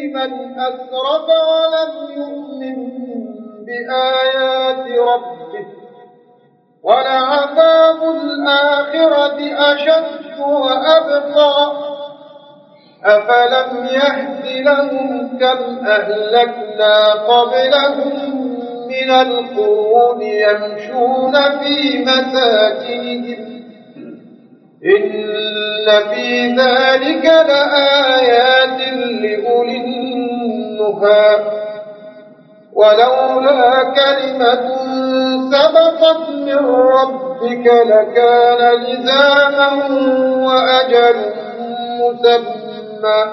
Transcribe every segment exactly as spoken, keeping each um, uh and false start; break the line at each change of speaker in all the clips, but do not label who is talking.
من أسرف ولم يؤمن بآيات ربه ولعذاب الآخرة أشد وأبقى أفلم يهد لهم كم أهلكنا قبلهم من القرون يمشون في مساكنهم إن في ذلك لآيات لأولي النهى ولولا كلمة سبقت من ربك لكان لزاما وأجل مسمى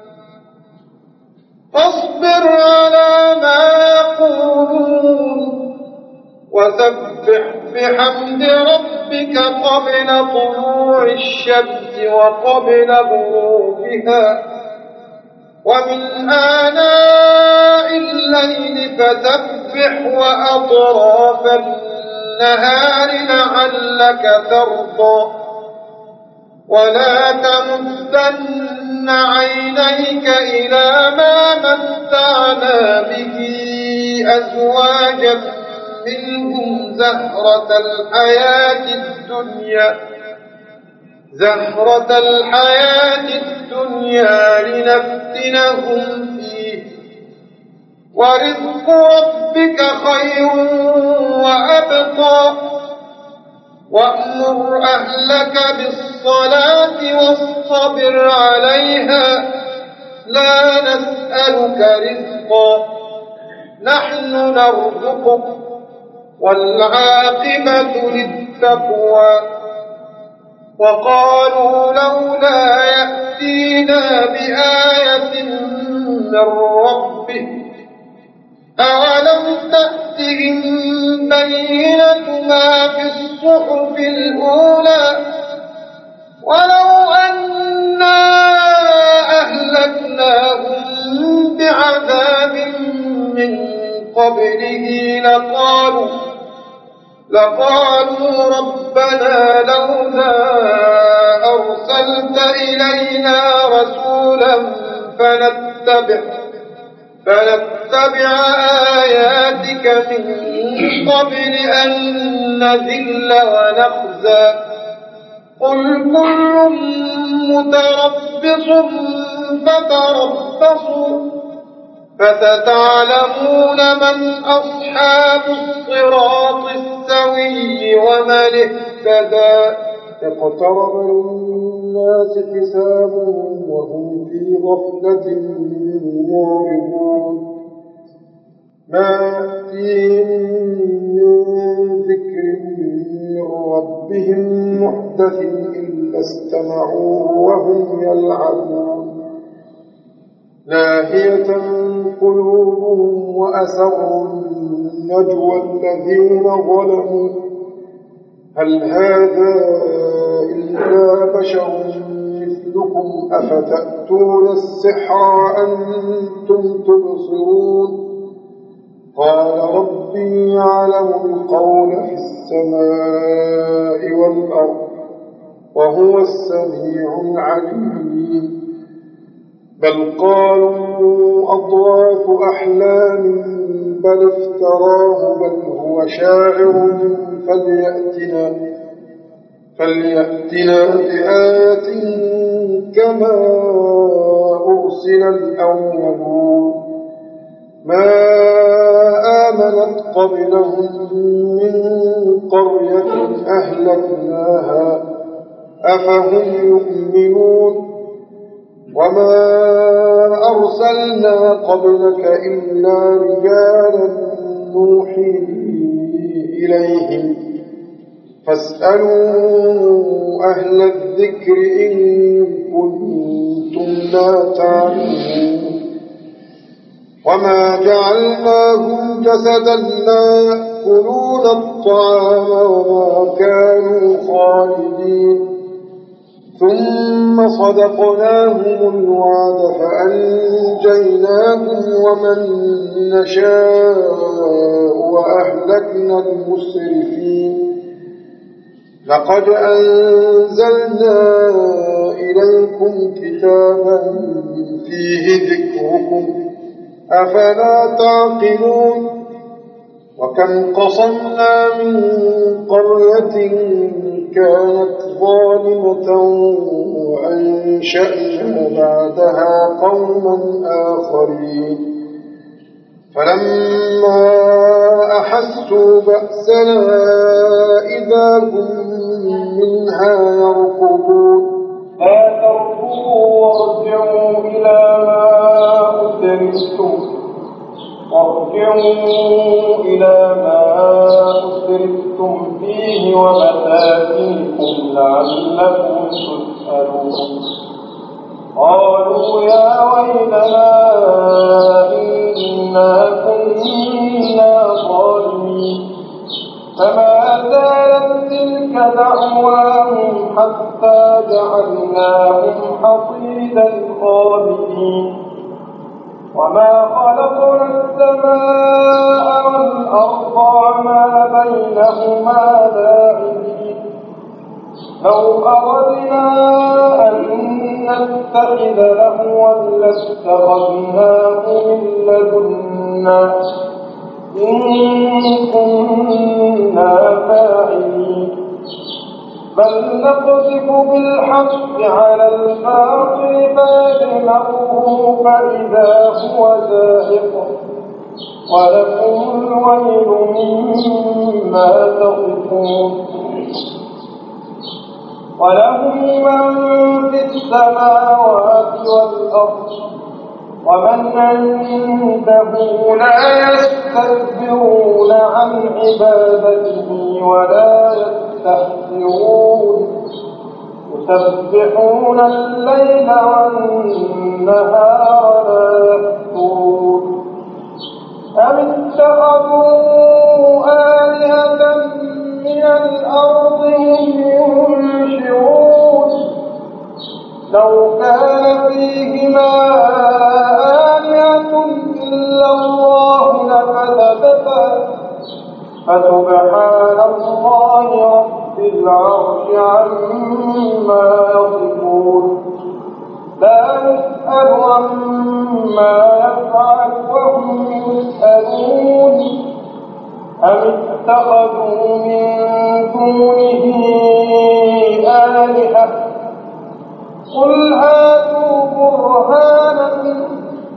فاصبر على ما يقولون وسبح بحمد ربك قبل طلوع الشمس وقبل غروبها ومن آناء الليل فسبح وأطراف النهار لعلك ترضى ولا تمدن عينيك إلى ما متعنا به أزواجا منهم زهرة الحياة الدنيا زهرة الحياة الدنيا لنفتنهم فيه ورزق ربك خير وأبقى وأمر أهلك بالصلاة واصطبر عليها لا نسألك رزقا نحن نرزقك والعاقبة للتقوى وقالوا لولا يأتينا بآية من ربه أولم تأتهم بينة ما في الصحف الأولى ولو أنا أهلكناهم بعذاب من قبله لقالوا لقالوا ربنا لولا أرسلت إلينا رسولا فنتبع فنتبع آياتك من قبل أن نذل ونخزى قل كل متربص فتربصوا فستعلمون من أصحاب الصراط السوي ومن اهتدى
اقترب للناس حسابهم وهم في غفلة معرضون ما يأتيهم من ذكر من ربهم محدث إلا استمعوه وهم يلعبون لاهية قلوبهم وأسروا النجوى الذين ظلموا هل هذا إلا بشر مثلكم أفتأتون السحر وأنتم تبصرون قال ربي يعلم القول في السماء والأرض وهو السميع العليم بل قالوا أضغاث أحلام بل افتراه بل هو شاعر فليأتنا فليأتنا بآية كما أرسل الأولون ما آمنت قبلهم من قرية أهلكناها أفهم يؤمنون وما أرسلنا قبلك إلا رجالا نوحي إليهم فاسألوا أهل الذكر إن كنتم لا تعلمون وما جعلناهم جسدا لا يأكلون الطعام وما كانوا خالدين ثم صدقناهم الوعد فأنجيناهم ومن نشاء وأهلكنا المسرفين لقد أنزلنا إليكم كتابا فيه ذكركم أفلا تعقلون وكم قصمنا من قرية كانت ظالمة وأنشأنا بعدها قوما آخرين فلما أحسوا بأسنا إذا هم منها يركضون
لا تركضوا وارجعوا إلى ما أسرفتم وارجعوا إلى ما أسرفتم فيه ومساكنكم لعلكم تسألون قالوا يا ويلنا إنا كنا ظالمين فما زالت تلك دعواهم حتى جعلناهم حصيدا خالدين وما خلقنا السماء والأرض وما بينهما لاعبين لو أردنا أن نتخذ لهوا لاتخذناه من لدنا إن كنا فاعلين بل نقذف بالحق على الباطل فيدمغه فإذا هو زاهق ولكم الويل مما تصفون وله من في السماوات والأرض ومن عنده لا يستكبرون عن عبادته ولا يستحسرون يسبحون الليل والنهار لا يفترون أم اتخذوا آلهة من الأرض هم ينشرون لو كان فيهما آلهة إلا الله لفسدتا فسبحان الله رب العرش عما يصفون لا يسأل عما يفعل وهم يسألون أم اتخذوا من دونه آلهة قل هاتوا برهانكم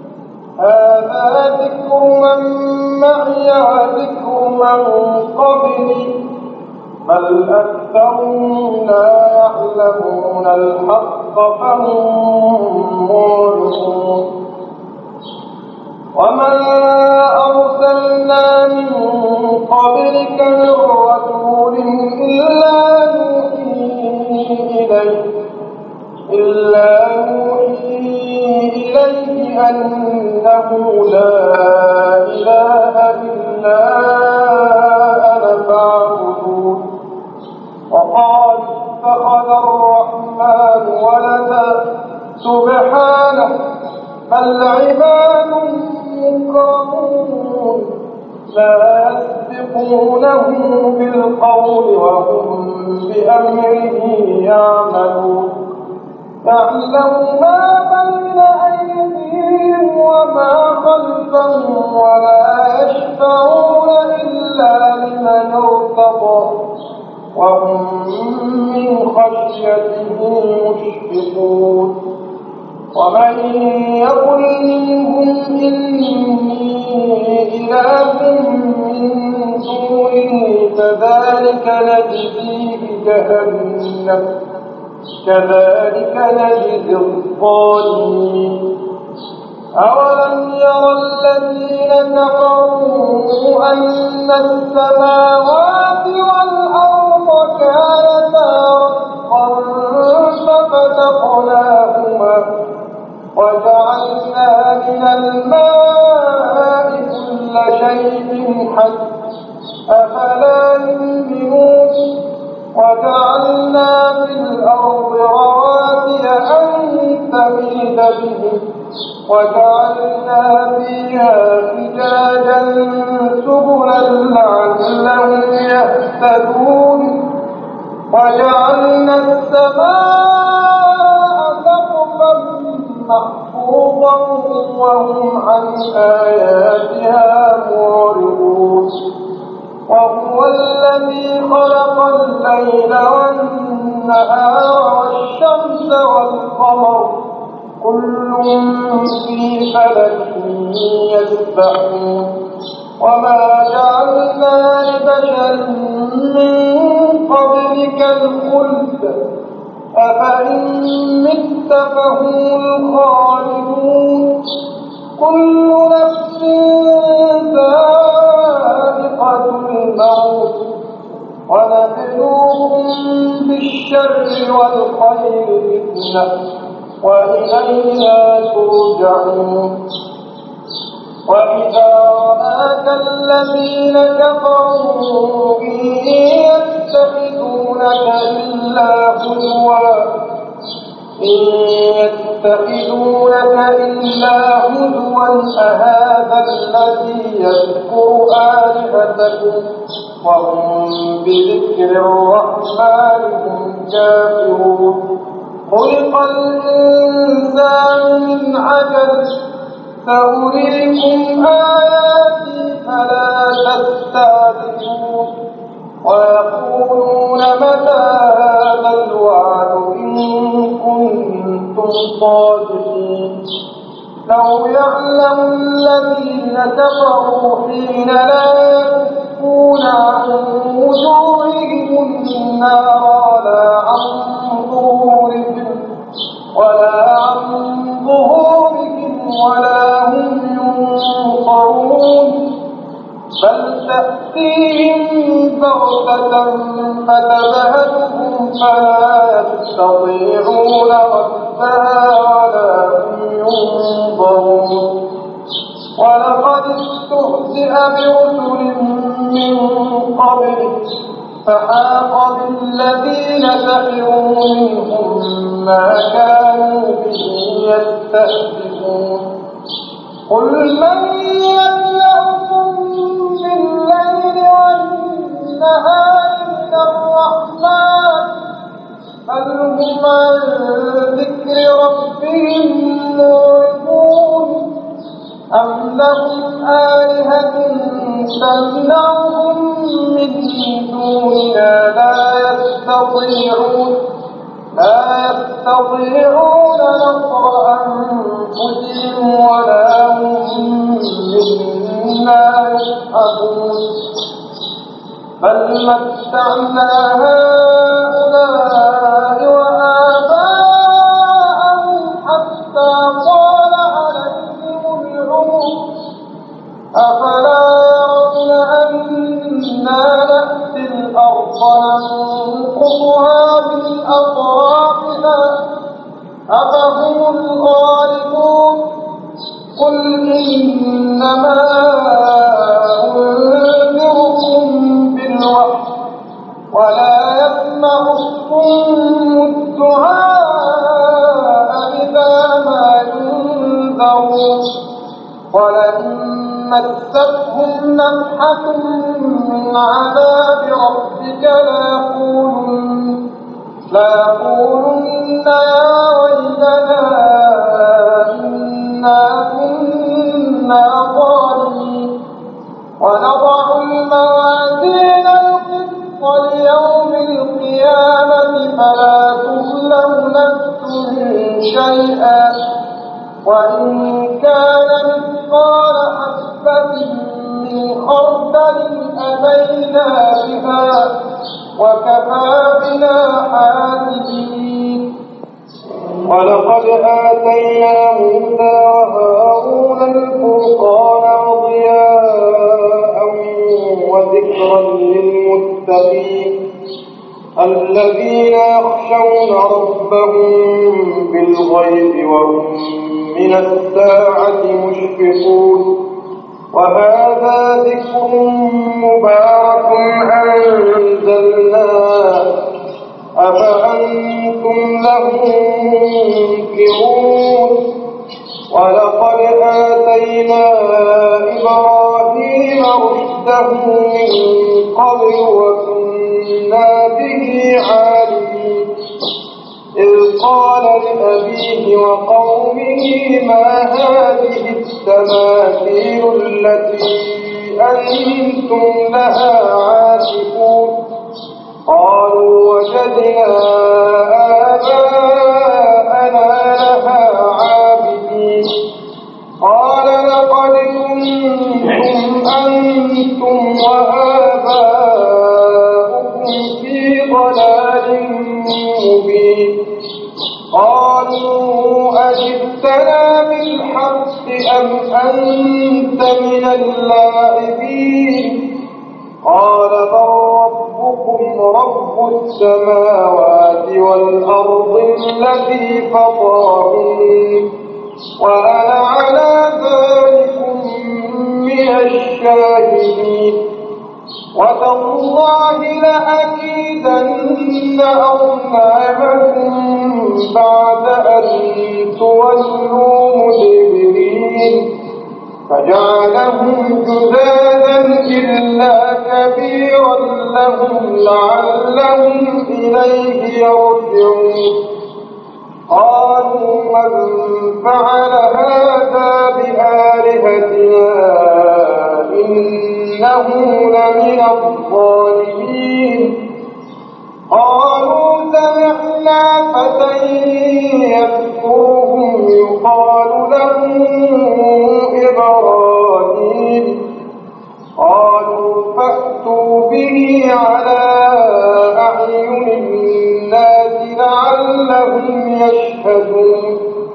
هذا ذكر من معي وذكر من قبلي بل أكثرهم لا يعلمون الحق فهم معرضون وما أرسلنا من قبلك من رسول إلا نوحي إليه إلا نوحي إليه أنه لا إله إلا أنا فاعبدون وقال اتخذ الرحمن ولدا سبحانه بل عباد مكرمون لا يسبقونه بالقول وهم بأمره يعملون يعلم ما بين أيديهم وما خلفهم ولا يشفعون إلا لمن ارتضى وهم من خشيته مشفقون ومن يقل منهم إني إله من دونه فذلك نجزيه جهنم كذلك نجزي الظالمين أولم ير الذين كفروا أن السماوات والأرض كانتا رتقا ففتقناهما وجعلنا من الماء كل شيء حي أفلا يؤمنون وجعلنا في الأرض رواسي أن تميد بهم وجعلنا فيها فجاجا سبلا لعلهم يهتدون وجعلنا السماء سقفا محفوظا وهم عن آياتها معرضون وهو الذي خلق الليل والنهار والشمس والقمر كل في فلك يسبحون وما جعلنا لبشر من قبلك الخلد أفإن مت فهم الخالدون كل نفس ذائقة الموت ونبلوكم بالشر والخير فتنة وإلينا ترجعون وإذا رآك الذين كفروا إن يتخذونك إلا هزوا إن يتخذونك إلا هزوا أهذا الذي يذكر آلهتكم وهم بذكر الرحمن هم كافرون خلق الإنسان من عجل سأريكم آياتي فلا تستعجلون ويقولون متى هذا الوعد إن كنتم صادقين لو يعلم الذين كفروا حين لا يكفون عن وجوههم النار ولا عن ظهورهم ولا عن ظهورهم ولا هم ينصرون بل تأتيهم بغتة فتبهتهم فلا يستطيعون ردها ولا هم ينظرون ولقد استهزئ برسل من قبلك فحاق بالذين سخروا منهم ما كانوا به يستهزئون قل من يملأكم بالليل والنهار من الرحمن بل هم عن ذكر ربهم معرضون أم لهم آلهة تمنعهم من دوننا لا يستطيعون لا يستطيعون نصر أنفسهم ولا هم منا يسحبون بل متعنا هؤلاء وآباءهم حتى طال عليهم العمر أفلا يرون أنا نأتي الأرض ننقصها من أطرافها أفهم الغالبون قل إنما أنذركم بالوحي ولا يسمع الصم الدعاء إذا ما ينذرون ولئن مستهم نفحة من عذاب ربك ليقولن ليقولن يا ويلنا إنا كنا ظالمين ونضع الموازين القسط ليوم القيامة فلا تظلم نفس شيئا وإن كان مثقال حبة من خردل أتينا بها وكفى بنا حاسبين ولقد آتينا موسى وهارون الفرقان وضياء وذكرا للمتقين الذين يخشون ربهم بالغيب وهم من الساعة مشفقون وهذا ذكر مبارك أنزلناه أفأنتم له منكرون ولقد آتينا إبراهيم رشده من قبل وكنا كنا به عالمين إذ قال لأبيه وقومه ما هذه التماثيل التي أنتم لها عاكفون قالوا وجدنا آباءنا لها عابدين قال لقد كنتم أنتم وآباؤكم في ضلال مبين قالوا أجئتنا بالحق أم أنت من اللاعبين قال بل ربكم رب السماوات والأرض الذي فطرهن وأنا على ذلك من الشاهدين وتالله لأكيدن أصنامكم بعد أن تولوا مدبرين فجعلهم جذاذا إلا كبيرا لهم لعلهم إليه يرجعون قالوا من فعل هذا بآلهتنا إنه لمن الظالمين قالوا سمعنا فتى يذكرهم يقال له إبراهيم قالوا فأتوا به على أعين الناس لعلهم يشهدون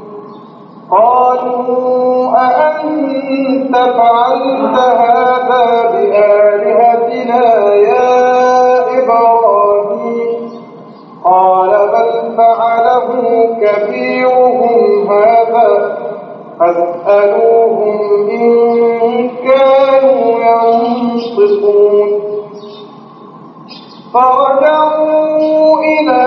قالوا أأنت فعلت هذا بآلهتنا يا إبراهيم قال بل فعله كبيرهم هذا فاسألوهم إن كانوا ينطقون فرجعوا إلى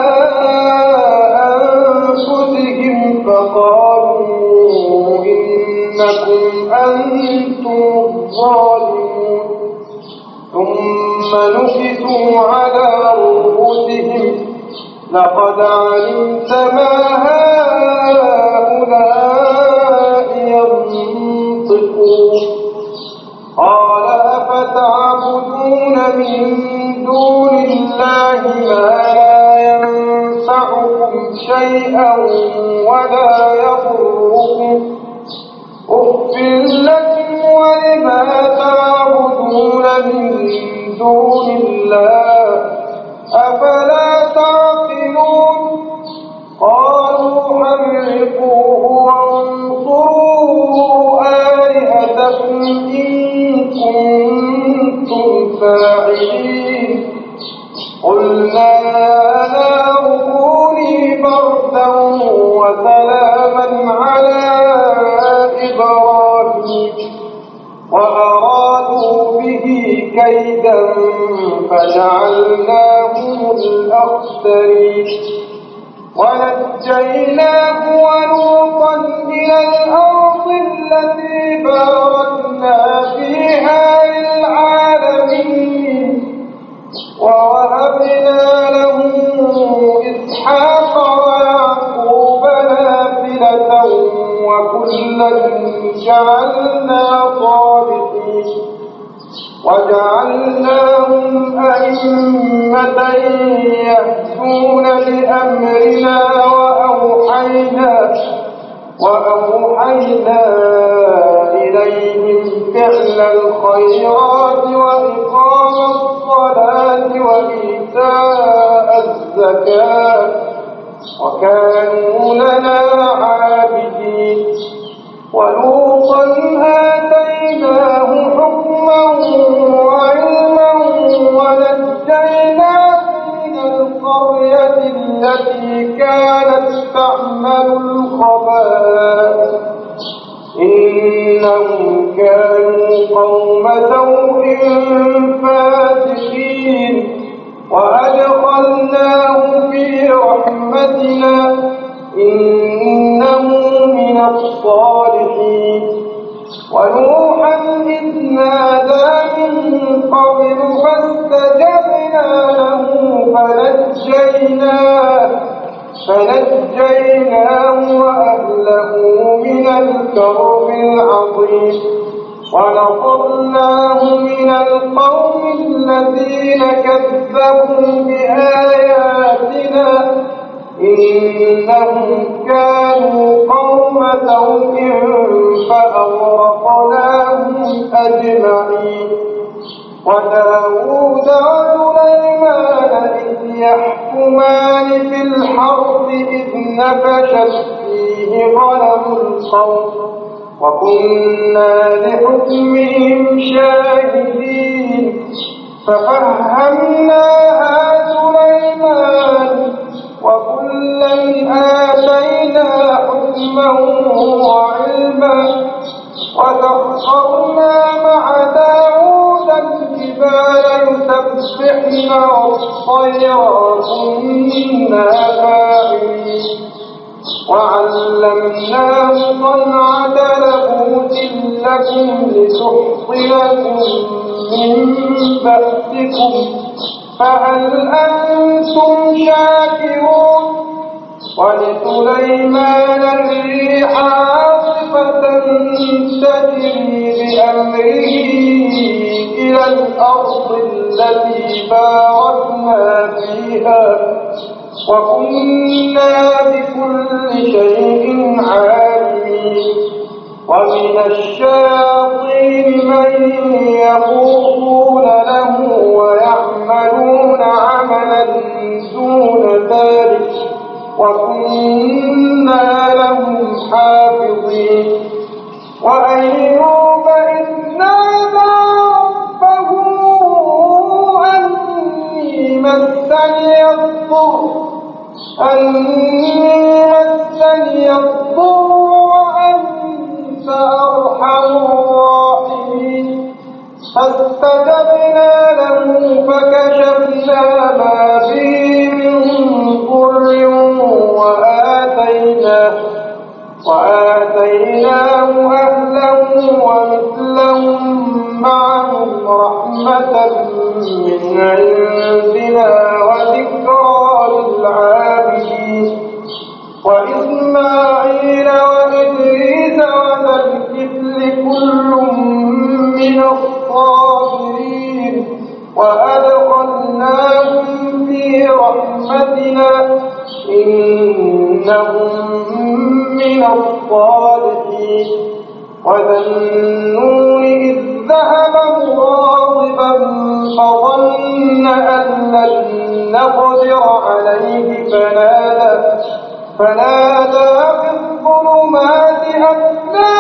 أنفسهم فقالوا إنكم أنتم الظالمون ثم نكسوا على رؤوسهم لقد علمت ما هؤلاء ينطقون قال أفتعبدون من دون الله ما لا ينفعكم شيئا ولا يضركم أف لكم ولما تعبدون من دون الله أفلا تعقلون قالوا حرقوه وانصروا آلهتكم إن كنتم فاعلين قلنا يا نار كوني بردا وسلاما على إبراهيم وأرادوا به كيدا فجعلناهم الأخسرين ونجيناه ولوطا إلى الأرض التي باركنا فيها للعالمين ووهبنا له إسحاق ويعقوب نافلة وكلا جعلنا صالحين وجعلناهم أئمة يهدون بأمرنا وأوحينا وأوحينا إليهم فعل الخيرات وإقام الصلاة وإيتاء الزكاة وكانوا لنا عابدين ولوطا آتيناه حكما وعلما ونجيناه من القرية التي كانت تعمل الخبائث إنهم كانوا قوم سوء فاسقين وأدخلناه في رحمتنا إنه من الصالحين ونوحا إذ نادى من قبل فاستجبنا له فنجيناه فنجيناه وأهله من الكرب العظيم ونصرناه من القوم الذين كذبوا بآياتنا إنهم كانوا قوم سوء فأغرقناهم أجمعين وداود وسليمان إذ يحكمان في الحرث إذ نفشت فيه غنم القوم وكنا لحكمهم شاهدين ففهمناها سليمان وكلا آتينا حكما وعلما وسخرنا مع داود الجبال يسبحن والطير وكنا فاعلين وعلمناه صنعة لبوس لكم لتحصنكم من بأسكم فهل أنتم شاكرون ولسليمان الريح عاصفة تجري بأمره إلى الأرض التي باركنا فيها وكنا بكل شيء عالمين ومن الشياطين من يغوصون له ويعملون عملا دون ذلك وكنا لهم حافظين وأيوب إذ نادى ربه أني مسني الضر أني مسني الضر وأنت أرحم الراحمين فاستجبنا له فكشفنا ما به من ضر وآتيناه وآتيناه أهله ومثلهم معهم رحمة من عندنا وذكرى للعابدين وإسماعيل وإدريس وذا الكفل كل من الصابرين وأدخلناهم في رحمتنا إنهم من الصالحين وذا النون إذ ذهب مغاضبا فظن أن لن نقدر عليه فنادى فنادى في الظلمات أن لا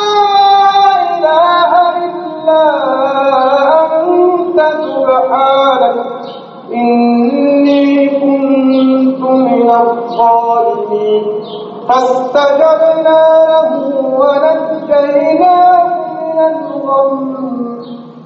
إله إلا أنت سبحانك إني كنت من الظالمين فاستجبنا له ونجيناه من الغم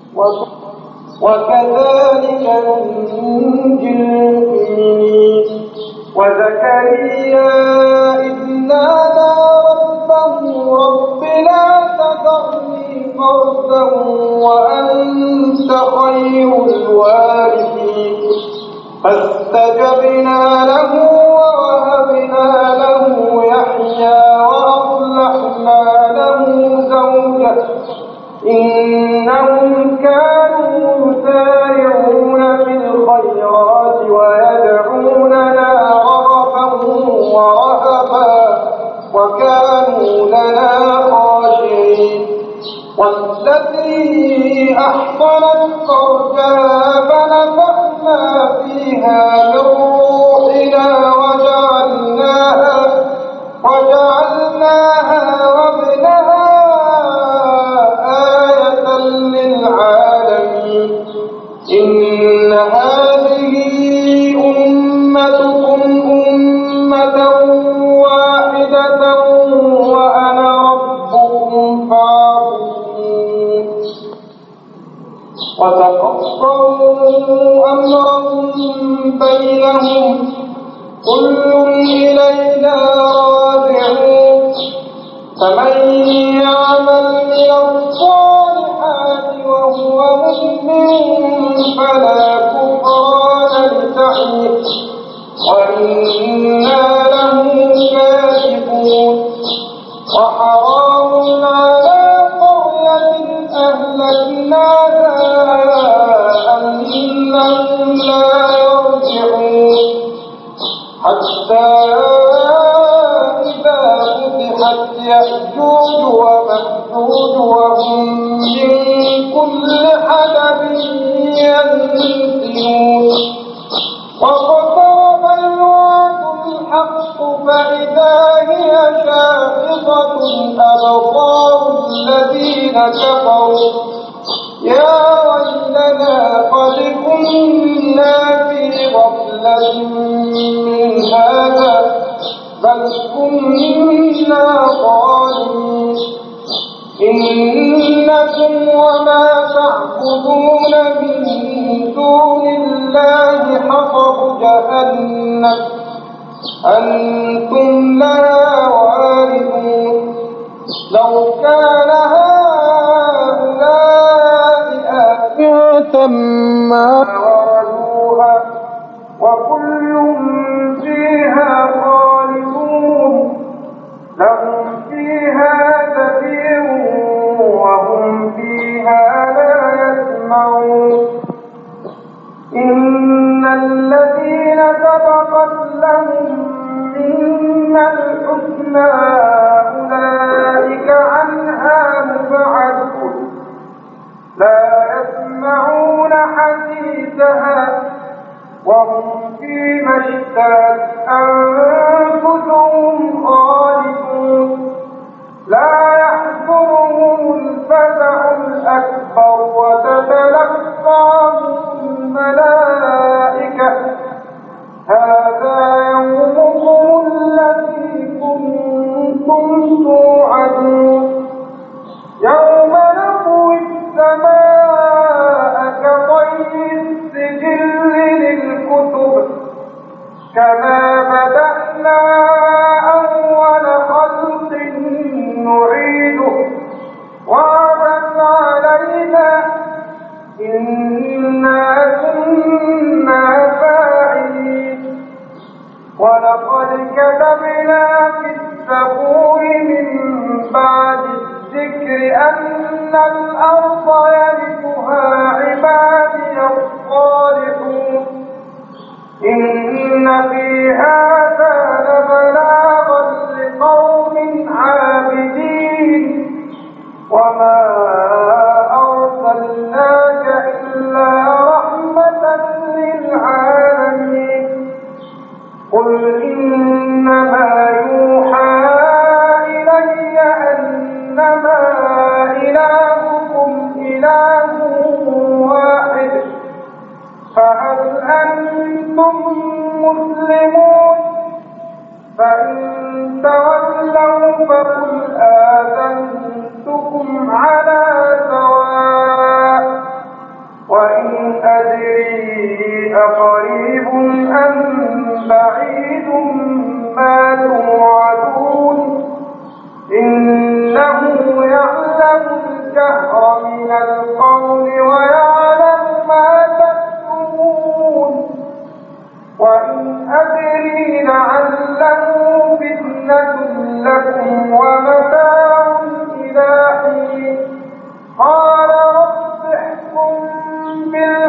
وكذلك ننجي المؤمنين وزكريا إذ نادى ربه رب لا تذرني فردا وأنت خير الوارثين فاستجبنا له ووهبنا له يحيى وأصلحنا له زوجه إنهم كانوا يسارعون في الخيرات ويدعوننا رغبا ورهبا وكانوا لنا خاشعين والتي أحصنت فرجها فنفخنا فيها من روحنا وجعلناها وجعلناها وابنها آية للعالمين إن هذه أمتكم أمة واحدة وأنا ربكم فاعبدون وتقطعوا أمرهم بينهم كل إلينا راجعون فمن يعمل من الصالحات وهو مؤمن فلا كفران لسعيه ومأجوج وهم من كل حدب ينسلون واقترب الوعد الحق فإذا هي شاخصة أبصار الذين كفروا يا ويلنا قد كنا في غفلة من هذا بل كنا ظالمين إنكم وما تعبدون من دون الله حصب جهنم أنتم لها واردون لو كان هؤلاء آلهة ما وردوها وكل فيها خالدون لهم فيها زفير وهم فيها لا يسمعون إن الذين سبقت لهم منا الحسنى أولئك عنها مبعدون لا يسمعون حديثها وهم فيما اشتهت أنفسهم خالدون لا يحزنهم الفزع الأكبر وتتلقاهم الملائكة هذا يومكم الذي كنتم توعدون يوم نطوي السماء كطي السجل للكتب كما بدأنا أول خلق نعيده وعدا علينا إنا كنا فاعلين ولقد كتبنا في الزبور من بعد الذكر أن الأرض يرثها عبادي الصالحون إن في هذا لبلاغا لقوم عابدين وما أرسلناك إلا رحمة للعالمين قل إنما يوحى إلي أنما إلهكم إله واحد فهل أنتم مسلمون فإن تولوا فقل آذنتكم على سواء وإن أدري أقريب أم بعيد ما توعدون إنه يعلم الجهر من القول ويعلم ما تكتمون وإن أدري لعله فتنة لكم ومتاع إلى حين قال رب احكم بالله